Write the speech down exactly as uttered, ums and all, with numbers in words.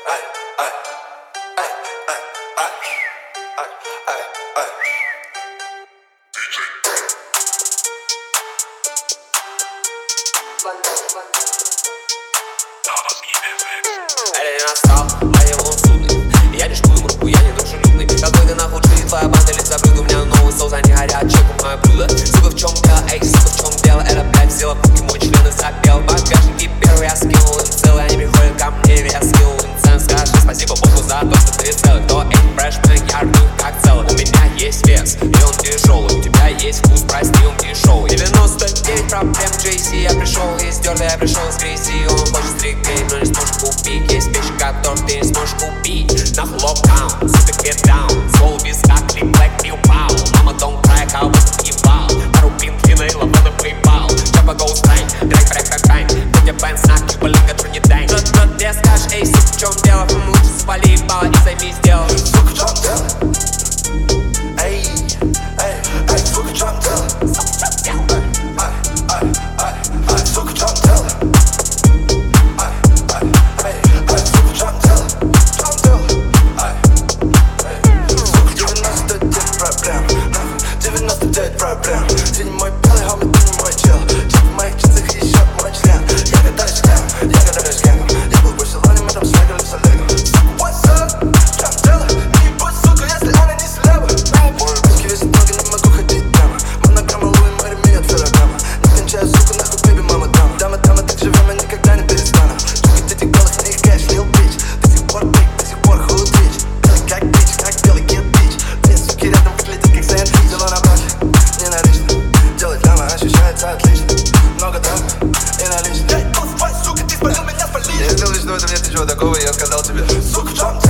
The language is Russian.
Это настал, а я вон судный. Я не шкую руку, я не дружелюбный. Какой ты нахуй джи, твоя банда лица блюд. У меня новый соус, они горят, чекай мое блюдо. Сука, в чем дело, эй, сука, в чем дело? Это, блядь, взяла в руки, мой член и запел. Багажники первый я скинул им целый. Они приходят ко мне, я скинул им цен. Скажи спасибо Богу за то, что ты целый. Кто эти фрешмен, я рву как целый. У меня есть вес, и он тяжелый. У тебя есть вкус, прости, он дешевый. девяносто девять проблем джей си. Я пришел из дерта, я пришел из грязи. Он хочет стрикей, но не сможет купить. Есть вещи, которые ты не сможешь купить. Нахуй локдаун, сука, get down. Свол виска, клип, блэк, пил, пау. Мама, don't cry, кого ты ебал. Пару пинкина и лавана поебал. Чапа, go страйк, трек, трек, трек, трек. Дядя Бен, знак, чупа, линка, тру, не дай. Что ты скажешь, эй, сука, в чем дело? Лучше спали ебало и займись делом. Сука, в чем дело? Эй, эй, эй, сука, в чем дело? Сука, в чем дело? Ай, ай, ай, ай, сука, в чем дело? Ай, ай, ай, ай, сука, в чем дело? В чем дело? Ай, ай, сука, девяносто девять проблем. девяносто девять проблем. Ты не мой белый, а ты не мой чел. Чек в моих часах еще мой член. Я катаюсь с кем, я катаюсь с кем. Я был в Барселоне, мы там свегали с Олегом. Сука, what's up? В чем дело? Не будь, сука, если она не слева. Мой русский весит много, не могу ходить прямо. Монограмма, Луи, Мэри, ми от феррограмма. Не кончаю, сука, нахуй, бэби, мама, дама. Дама, дама, так живем, я никогда не перестану. Чуки, дети, голос, на них кэш, лил бич. До сих пор пик, до сих пор худич. Белый как бич, как белый кирпич. Две суки рядом выглядят как сэндвич. Дело на базе, ненавижу. Делать ляма ощущается отлично. Много дам и налично. Эй, босс, твой, сука, ты спалил меня, спалил. Я сделал, что в этом нет ничего такого, я сказал тебе. Сука, в чем